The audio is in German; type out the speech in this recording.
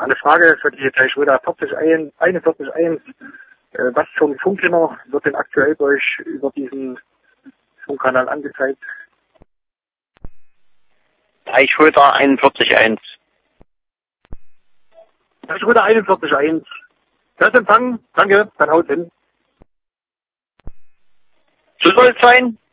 Eine Frage für die Teichwürder 41, was zum Funknummer wird denn aktuell bei euch über diesen Funkkanal angezeigt? Teichwürder 41.1. Teichwürder 41.1. Das Empfang, danke, dann haut hin. So soll es sein.